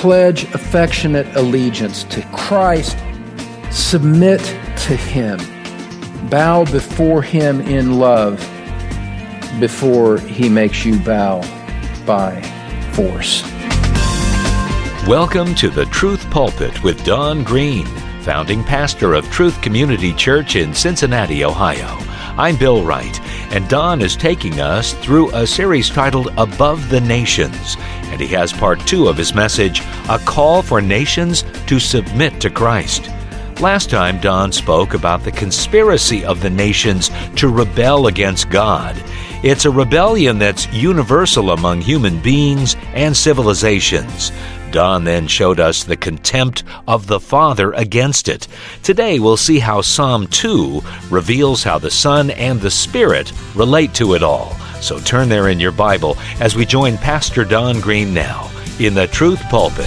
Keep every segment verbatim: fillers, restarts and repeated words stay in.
pledge affectionate allegiance to Christ, submit to Him, bow before Him in love before He makes you bow by force. Welcome to the Truth Pulpit with Don Green, founding pastor of Truth Community Church in Cincinnati, Ohio. I'm Bill Wright, and Don is taking us through a series titled Above the Nations, and he has part two of his message, A Call for Nations to Submit to Christ. Last time, Don spoke about the conspiracy of the nations to rebel against God. It's a rebellion that's universal among human beings and civilizations. Don then showed us the contempt of the Father against it. Today we'll see how Psalm two reveals how the Son and the Spirit relate to it all. So turn there in your Bible as we join Pastor Don Green now in the Truth Pulpit.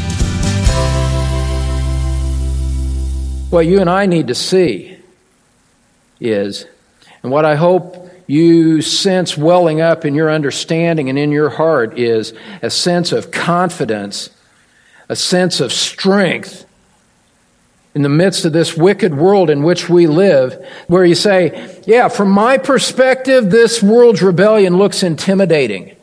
What you and I need to see is, and what I hope you sense welling up in your understanding and in your heart, is a sense of confidence, a sense of strength in the midst of this wicked world in which we live, where you say, yeah, from my perspective, this world's rebellion looks intimidating.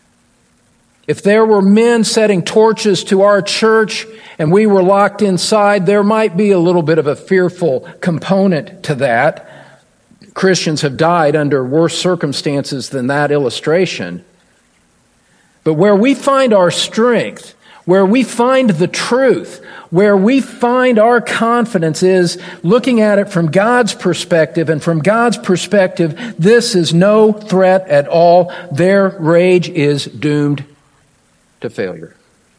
If there were men setting torches to our church and we were locked inside, there might be a little bit of a fearful component to that. Christians have died under worse circumstances than that illustration. But where we find our strength, where we find the truth, where we find our confidence is looking at it from God's perspective, and from God's perspective, this is no threat at all. Their rage is doomed to failure.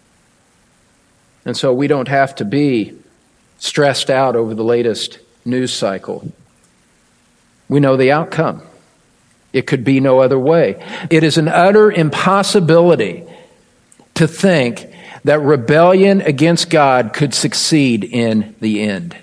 And so we don't have to be stressed out over the latest news cycle. We know the outcome. It could be no other way. It is an utter impossibility to think that rebellion against God could succeed in the end.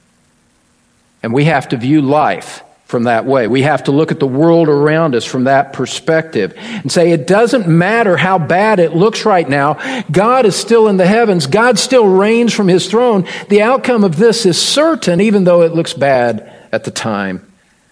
And we have to view life from that way. We have to look at the world around us from that perspective and say, it doesn't matter how bad it looks right now. God is still in the heavens. God still reigns from His throne. The outcome of this is certain, even though it looks bad at the time.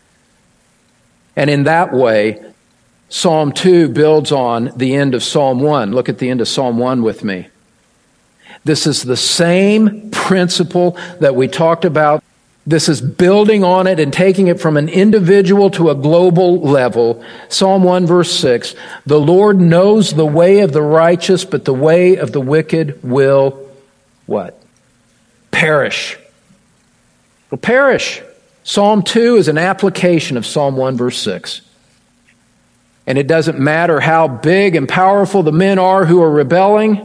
And in that way, Psalm two builds on the end of Psalm one. Look at the end of Psalm one with me. This is the same principle that we talked about. This is building on it and taking it from an individual to a global level. Psalm one verse six, the Lord knows the way of the righteous, but the way of the wicked will, what? Perish. Will perish. Psalm two is an application of Psalm one verse six. And it doesn't matter how big and powerful the men are who are rebelling,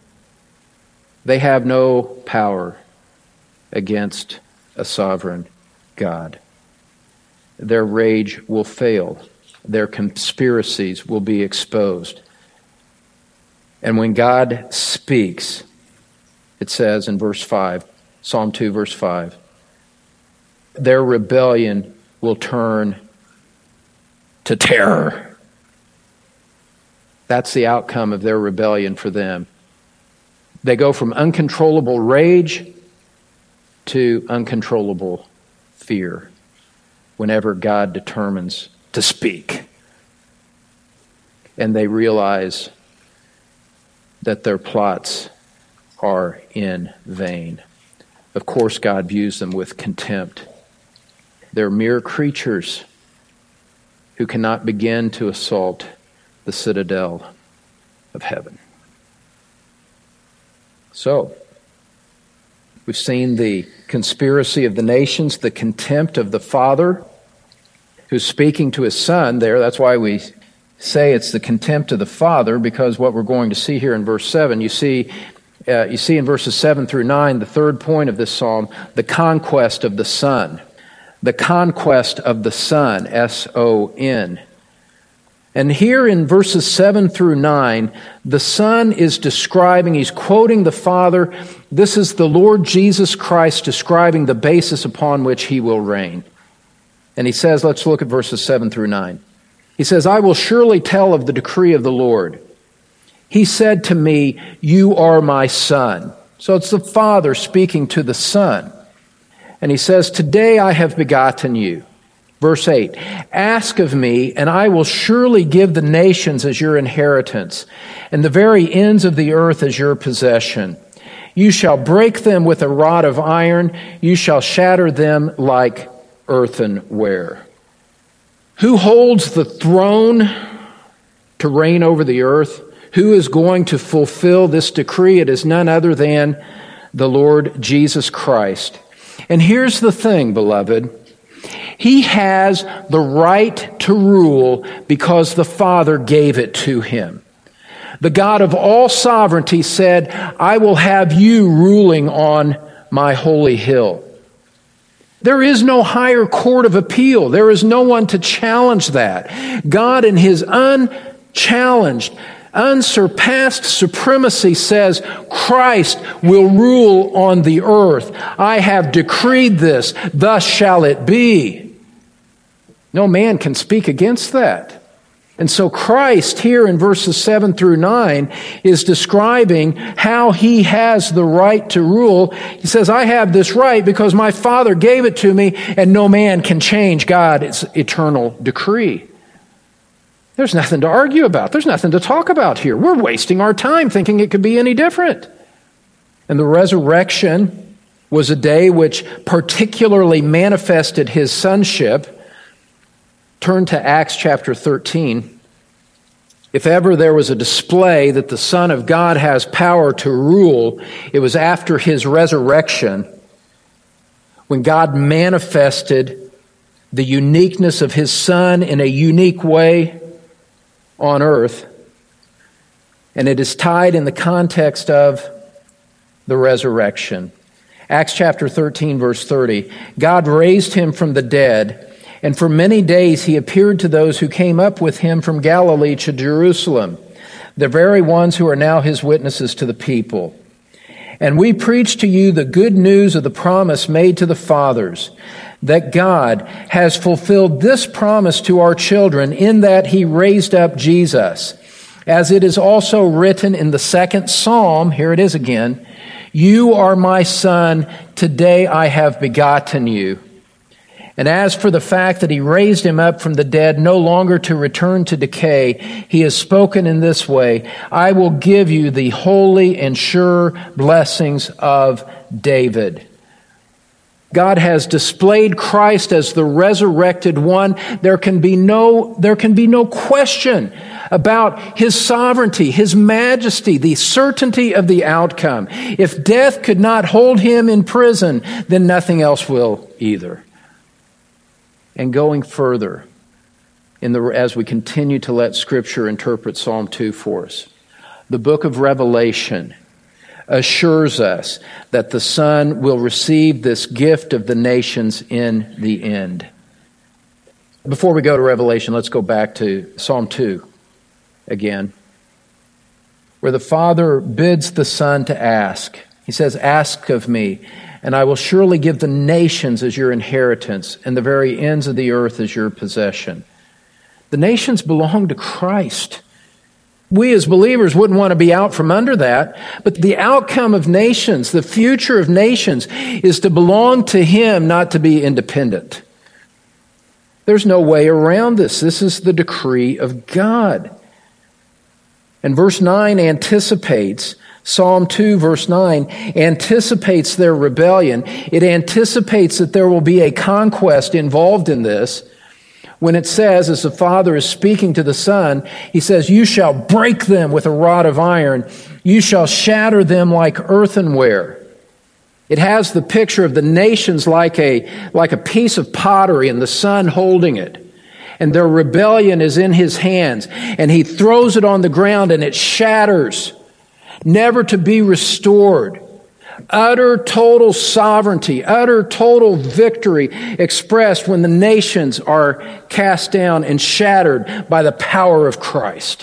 they have no power against a sovereign God. Their rage will fail. Their conspiracies will be exposed. And when God speaks, it says in verse five, Psalm two verse five, their rebellion will turn to terror. That's the outcome of their rebellion for them. They go from uncontrollable rage to uncontrollable fear whenever God determines to speak. And they realize that their plots are in vain. Of course, God views them with contempt. They're mere creatures who cannot begin to assault the citadel of heaven. So, we've seen the conspiracy of the nations, the contempt of the Father who's speaking to His Son there. That's why we say it's the contempt of the Father, because what we're going to see here in verse seven, you see, uh, you see in verses seven through nine, the third point of this psalm, the conquest of the Son. The conquest of the Son, S O N. And here in verses seven through nine, the Son is describing, he's quoting the Father. This is the Lord Jesus Christ describing the basis upon which He will reign. And he says, let's look at verses seven through nine. He says, I will surely tell of the decree of the Lord. he said to me, "You are my son." So it's the Father speaking to the Son. And he says, "Today I have begotten you." Verse eight, "Ask of me, and I will surely give the nations as your inheritance, and the very ends of the earth as your possession. You shall break them with a rod of iron. You shall shatter them like earthenware." Who holds the throne to reign over the earth? Who is going to fulfill this decree? It is none other than the Lord Jesus Christ. And here's the thing, beloved. He has the right to rule because the Father gave it to him. The God of all sovereignty said, "I will have you ruling on my holy hill." There is no higher court of appeal. There is no one to challenge that. God in his unchallenged, unsurpassed supremacy says, "Christ will rule on the earth. I have decreed this, thus shall it be." No man can speak against that. And so Christ here in verses seven through nine is describing how he has the right to rule. He says, "I have this right because my Father gave it to me, and no man can change God's eternal decree." There's nothing to argue about. There's nothing to talk about here. We're wasting our time thinking it could be any different. And the resurrection was a day which particularly manifested his sonship. Turn to Acts chapter thirteen. If ever there was a display that the Son of God has power to rule, it was after his resurrection, when God manifested the uniqueness of his Son in a unique way on earth. And it is tied in the context of the resurrection. Acts chapter thirteen, verse thirty. "God raised him from the dead, and for many days he appeared to those who came up with him from Galilee to Jerusalem, the very ones who are now his witnesses to the people. And we preach to you the good news of the promise made to the fathers, that God has fulfilled this promise to our children in that he raised up Jesus. As it is also written in the second psalm," here it is again, "You are my son, today I have begotten you." And as for the fact that he raised him up from the dead, no longer to return to decay, he has spoken in this way, "I will give you the holy and sure blessings of David." God has displayed Christ as the resurrected one. There can be no, there can be no question about his sovereignty, his majesty, the certainty of the outcome. If death could not hold him in prison, then nothing else will either. And going further, in the, as we continue to let Scripture interpret Psalm two for us, the book of Revelation assures us that the Son will receive this gift of the nations in the end. Before we go to Revelation, let's go back to Psalm two again, where the Father bids the Son to ask. He says, "Ask of me, and I will surely give the nations as your inheritance, and the very ends of the earth as your possession." The nations belong to Christ. We as believers wouldn't want to be out from under that, but the outcome of nations, the future of nations, is to belong to him, not to be independent. There's no way around this. This is the decree of God. And verse nine anticipates, Psalm two, verse nine, anticipates their rebellion. It anticipates that there will be a conquest involved in this. When it says, as the Father is speaking to the Son, he says, "You shall break them with a rod of iron. You shall shatter them like earthenware." It has the picture of the nations like a, like a piece of pottery and the Son holding it. And their rebellion is in his hands. And he throws it on the ground and it shatters, never to be restored. Utter total sovereignty, utter total victory expressed when the nations are cast down and shattered by the power of Christ.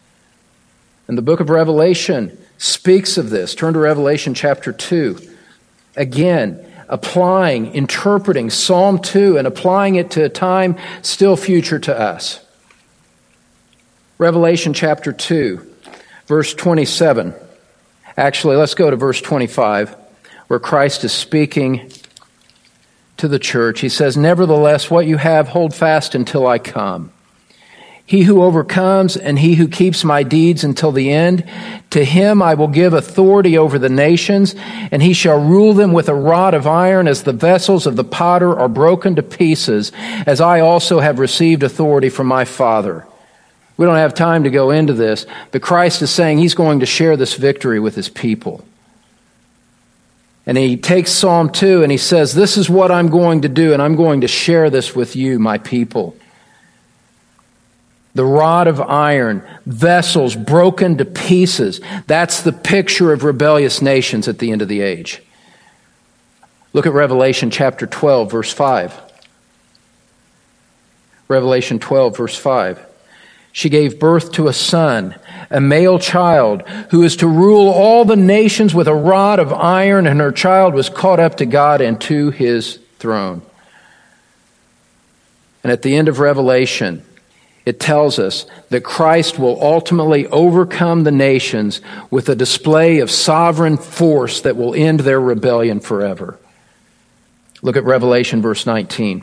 And the book of Revelation speaks of this. Turn to Revelation chapter two. Again, applying, interpreting Psalm two and applying it to a time still future to us. Revelation chapter two, verse twenty-seven. Actually, let's go to verse twenty-five, where Christ is speaking to the church. He says, "Nevertheless, what you have, hold fast until I come. He who overcomes and he who keeps my deeds until the end, to him I will give authority over the nations, and he shall rule them with a rod of iron, as the vessels of the potter are broken to pieces, as I also have received authority from my Father." We don't have time to go into this, but Christ is saying he's going to share this victory with his people. And he takes Psalm two and he says, "This is what I'm going to do, and I'm going to share this with you, my people." The rod of iron, vessels broken to pieces. That's the picture of rebellious nations at the end of the age. Look at Revelation chapter twelve, verse five. Revelation twelve, verse five. "She gave birth to a son, a male child, who is to rule all the nations with a rod of iron, and her child was caught up to God and to his throne." And at the end of Revelation, it tells us that Christ will ultimately overcome the nations with a display of sovereign force that will end their rebellion forever. Look at Revelation verse nineteen.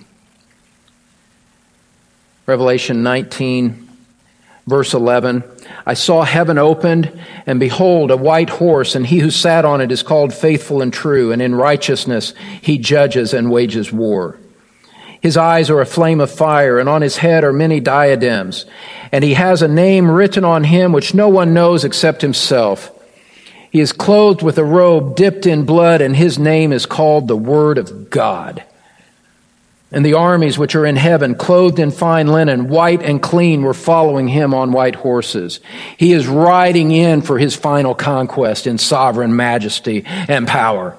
Revelation nineteen, verse eleven. "I saw heaven opened, and behold, a white horse, and he who sat on it is called Faithful and True, and in righteousness he judges and wages war. His eyes are a flame of fire, and on his head are many diadems. And he has a name written on him which no one knows except himself. He is clothed with a robe dipped in blood, and his name is called the Word of God. And the armies which are in heaven, clothed in fine linen, white and clean, were following him on white horses. He is riding in for his final conquest in sovereign majesty and power."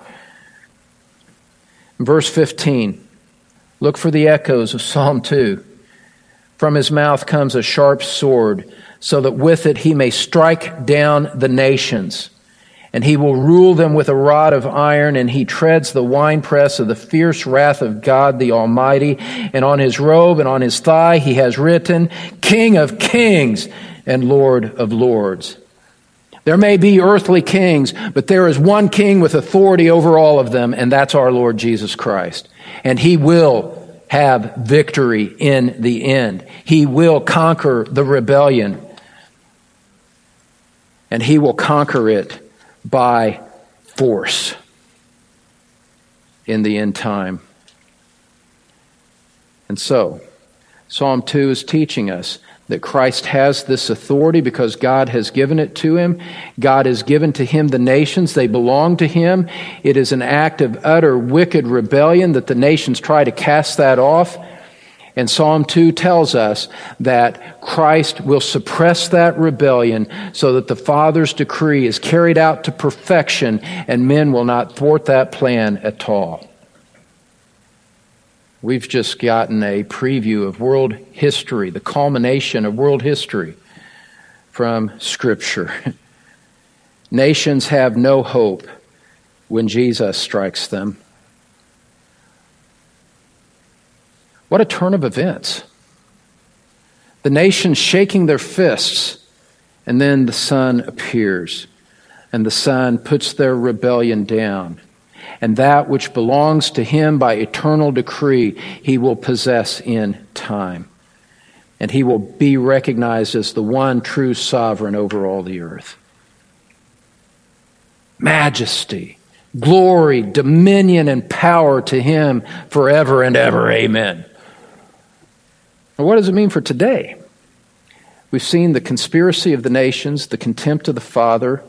Verse fifteen. Look for the echoes of Psalm two. "From his mouth comes a sharp sword, so that with it he may strike down the nations. And he will rule them with a rod of iron, and he treads the winepress of the fierce wrath of God the Almighty. And on his robe and on his thigh he has written, King of Kings and Lord of Lords." There may be earthly kings, but there is one king with authority over all of them, and that's our Lord Jesus Christ. And he will have victory in the end. He will conquer the rebellion, and he will conquer it by force in the end time. And so, Psalm two is teaching us that Christ has this authority because God has given it to him. God has given to him the nations. They belong to him. It is an act of utter wicked rebellion that the nations try to cast that off. And Psalm two tells us that Christ will suppress that rebellion so that the Father's decree is carried out to perfection, and men will not thwart that plan at all. We've just gotten a preview of world history, the culmination of world history from Scripture. Nations have no hope when Jesus strikes them. What a turn of events. The nations shaking their fists, and then the Son appears, and the Son puts their rebellion down. And that which belongs to him by eternal decree, he will possess in time. And he will be recognized as the one true sovereign over all the earth. Majesty, glory, dominion, and power to him forever and ever. Amen. Well, what does it mean for today? We've seen the conspiracy of the nations, the contempt of the Father,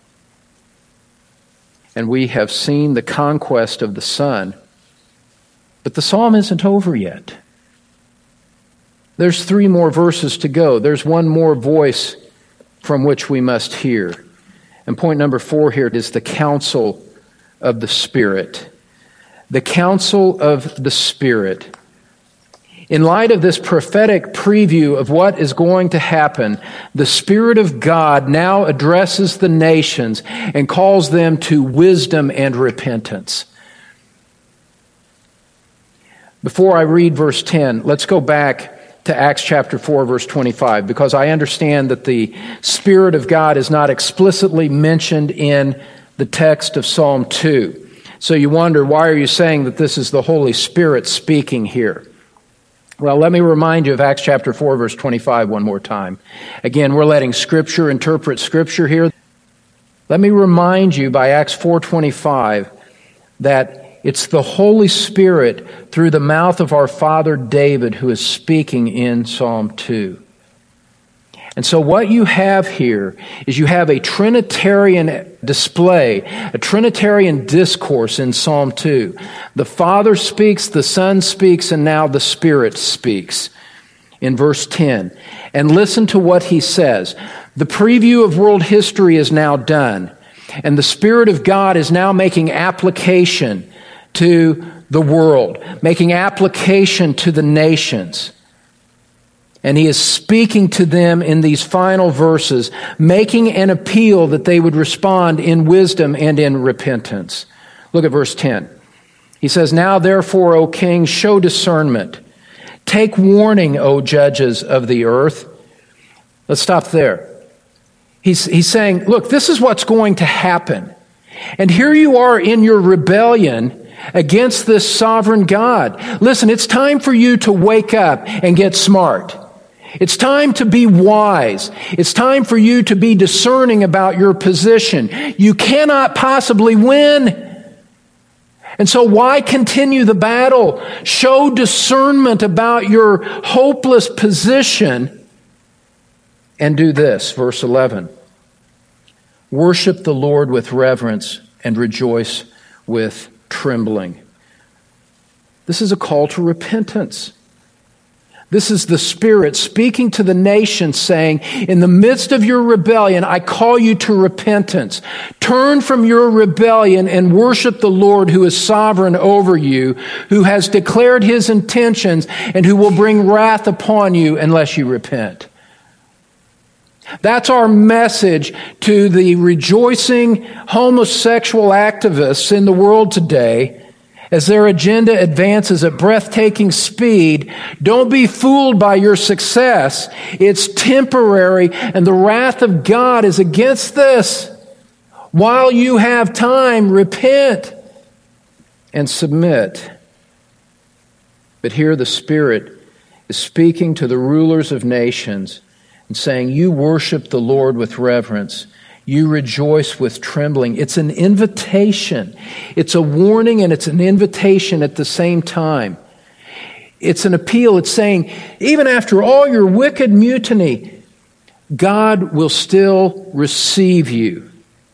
and we have seen the conquest of the Son. But the psalm isn't over yet. There's three more verses to go. There's one more voice from which we must hear. And point number four here is the counsel of the Spirit. The counsel of the Spirit. In light of this prophetic preview of what is going to happen, the Spirit of God now addresses the nations and calls them to wisdom and repentance. Before I read verse ten, let's go back to Acts chapter four, verse twenty-five, because I understand that the Spirit of God is not explicitly mentioned in the text of Psalm two. So you wonder, why are you saying that this is the Holy Spirit speaking here? Well, let me remind you of Acts chapter four, verse twenty-five one more time. Again, we're letting Scripture interpret Scripture here. Let me remind you by Acts four twenty-five that it's the Holy Spirit through the mouth of our father David who is speaking in Psalm two. And so what you have here is you have a Trinitarian display, a Trinitarian discourse in Psalm two. The Father speaks, the Son speaks, and now the Spirit speaks in verse ten. And listen to what he says. The preview of world history is now done, and the Spirit of God is now making application to the world, making application to the nations. And he is speaking to them in these final verses, making an appeal that they would respond in wisdom and in repentance. Look at verse ten. He says, "Now therefore, O king, show discernment. Take warning, O judges of the earth." Let's stop there. He's, he's saying, look, this is what's going to happen. And here you are in your rebellion against this sovereign God. Listen, it's time for you to wake up and get smart. It's time to be wise. It's time for you to be discerning about your position. You cannot possibly win. And so why continue the battle? Show discernment about your hopeless position and do this. Verse eleven. Worship the Lord with reverence and rejoice with trembling. This is a call to repentance. This is the Spirit speaking to the nation, saying, in the midst of your rebellion, I call you to repentance. Turn from your rebellion and worship the Lord who is sovereign over you, who has declared his intentions, and who will bring wrath upon you unless you repent. That's our message to the rejoicing homosexual activists in the world today. As their agenda advances at breathtaking speed, don't be fooled by your success. It's temporary, and the wrath of God is against this. While you have time, repent and submit. But here the Spirit is speaking to the rulers of nations and saying, you worship the Lord with reverence. You rejoice with trembling. It's an invitation. It's a warning and it's an invitation at the same time. It's an appeal. It's saying, even after all your wicked mutiny, God will still receive you.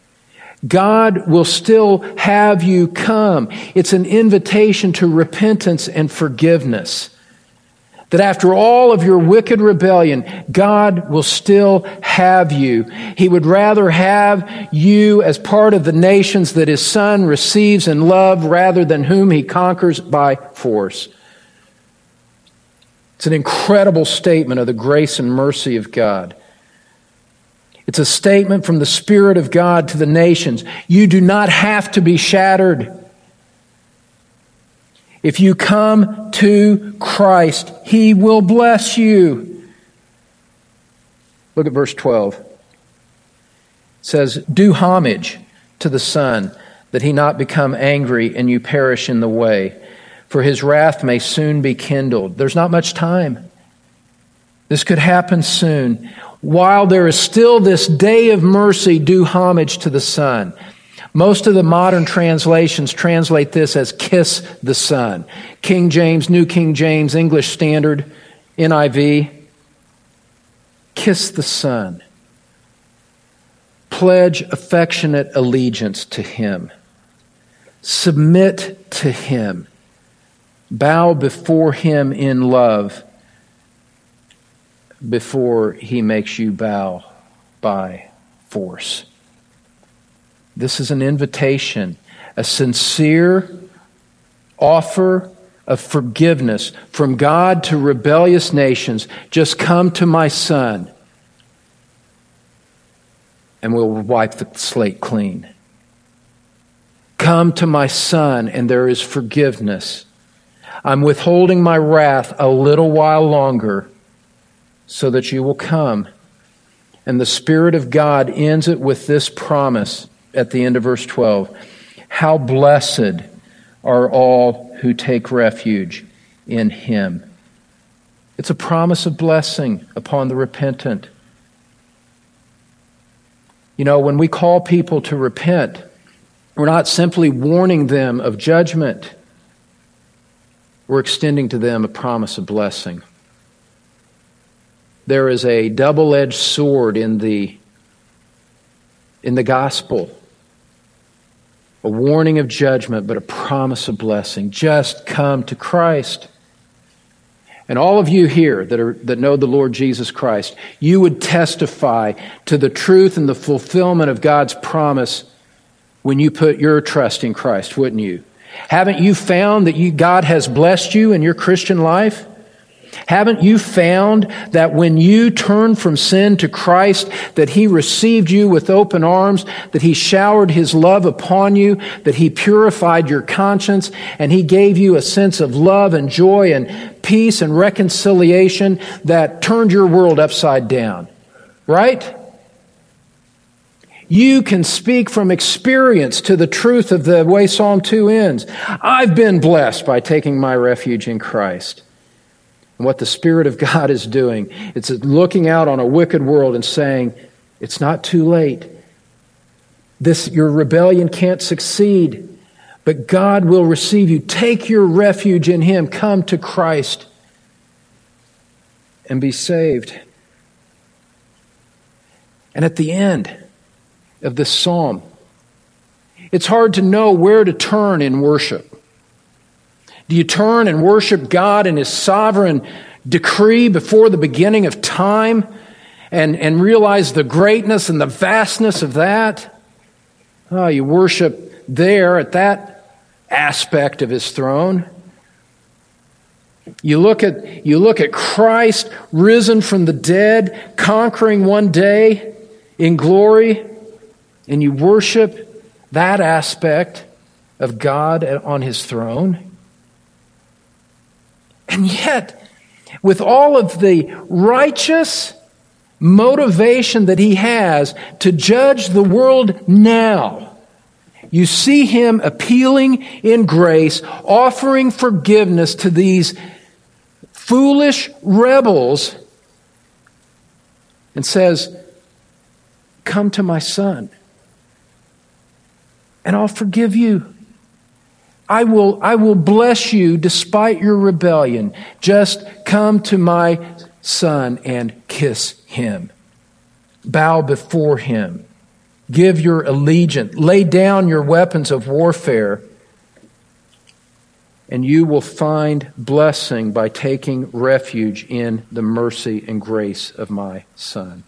God will still have you come. It's an invitation to repentance and forgiveness. That after all of your wicked rebellion, God will still have you. He would rather have you as part of the nations that his Son receives in love rather than whom he conquers by force. It's an incredible statement of the grace and mercy of God. It's a statement from the Spirit of God to the nations. You do not have to be shattered. If you come to Christ, he will bless you. Look at verse twelve. It says, do homage to the Son, that he not become angry and you perish in the way, for his wrath may soon be kindled. There's not much time. This could happen soon. While there is still this day of mercy, do homage to the Son. Most of the modern translations translate this as kiss the Son. King James, New King James, English Standard, N I V. Kiss the Son. Pledge affectionate allegiance to him. Submit to him. Bow before him in love before he makes you bow by force. This is an invitation, a sincere offer of forgiveness from God to rebellious nations. Just come to my Son, and we'll wipe the slate clean. Come to my Son, and there is forgiveness. I'm withholding my wrath a little while longer, so that you will come. And the Spirit of God ends it with this promise at the end of verse twelve. How blessed are all who take refuge in Him. It's a promise of blessing upon the repentant. You know, when we call people to repent, we're not simply warning them of judgment. We're extending to them a promise of blessing. There is a double-edged sword in the, in the gospel. A warning of judgment, but a promise of blessing. Just come to Christ. And all of you here that are that know the Lord Jesus Christ, you would testify to the truth and the fulfillment of God's promise when you put your trust in Christ, wouldn't you? Haven't you found that you, God has blessed you in your Christian life? Haven't you found that when you turn from sin to Christ, that He received you with open arms, that He showered His love upon you, that He purified your conscience, and He gave you a sense of love and joy and peace and reconciliation that turned your world upside down? Right? You can speak from experience to the truth of the way Psalm two ends. I've been blessed by taking my refuge in Christ. And what the Spirit of God is doing, it's looking out on a wicked world and saying, it's not too late. This, your rebellion can't succeed, but God will receive you. Take your refuge in Him. Come to Christ and be saved. And at the end of this psalm, it's hard to know where to turn in worship. Do you turn and worship God in His sovereign decree before the beginning of time and, and realize the greatness and the vastness of that? Oh, you worship there at that aspect of His throne. You look at, you look at Christ risen from the dead, conquering one day in glory, and you worship that aspect of God on His throne. And yet, with all of the righteous motivation that He has to judge the world now, you see Him appealing in grace, offering forgiveness to these foolish rebels, and says, come to my Son, and I'll forgive you. I will, I will bless you despite your rebellion. Just come to my Son and kiss Him. Bow before Him. Give your allegiance. Lay down your weapons of warfare. And you will find blessing by taking refuge in the mercy and grace of my Son.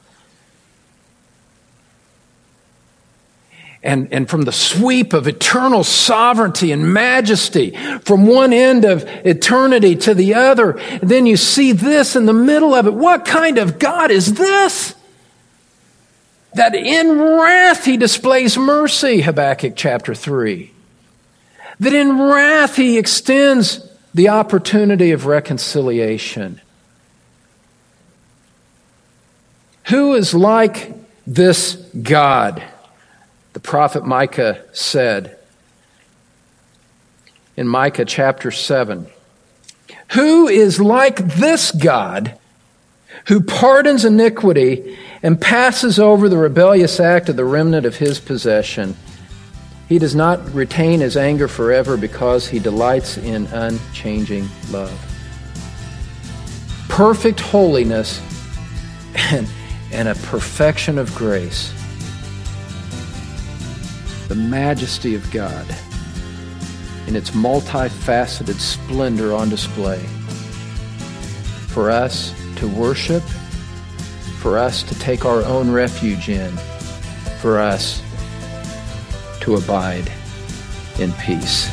And, and from the sweep of eternal sovereignty and majesty, from one end of eternity to the other, and then you see this in the middle of it. What kind of God is this? That in wrath He displays mercy, Habakkuk chapter three. That in wrath He extends the opportunity of reconciliation. Who is like this God? The prophet Micah said in Micah chapter seven, who is like this God who pardons iniquity and passes over the rebellious act of the remnant of His possession? He does not retain His anger forever because He delights in unchanging love. Perfect holiness and, and a perfection of grace. The majesty of God in its multifaceted splendor on display for us to worship, for us to take our own refuge in, for us to abide in peace.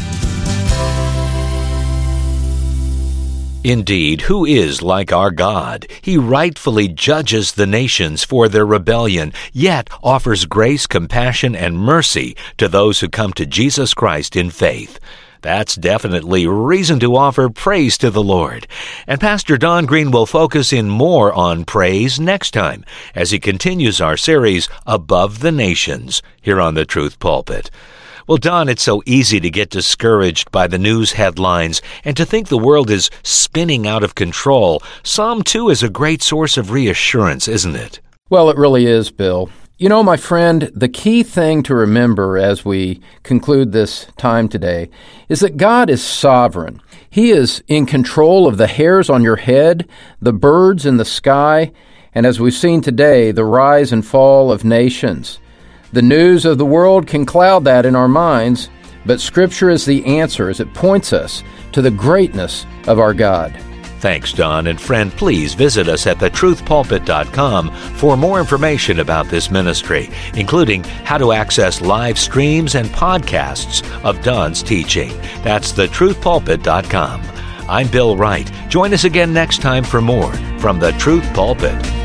Indeed, who is like our God? He rightfully judges the nations for their rebellion, yet offers grace, compassion, and mercy to those who come to Jesus Christ in faith. That's definitely reason to offer praise to the Lord. And Pastor Don Green will focus in more on praise next time as he continues our series, Above the Nations, here on the Truth Pulpit. Well, Don, it's so easy to get discouraged by the news headlines and to think the world is spinning out of control. Psalm two is a great source of reassurance, isn't it? Well, it really is, Bill. You know, my friend, the key thing to remember as we conclude this time today is that God is sovereign. He is in control of the hairs on your head, the birds in the sky, and as we've seen today, the rise and fall of nations. The news of the world can cloud that in our minds, but Scripture is the answer as it points us to the greatness of our God. Thanks, Don. And friend, please visit us at the truth pulpit dot com for more information about this ministry, including how to access live streams and podcasts of Don's teaching. That's the truth pulpit dot com. I'm Bill Wright. Join us again next time for more from the Truth Pulpit.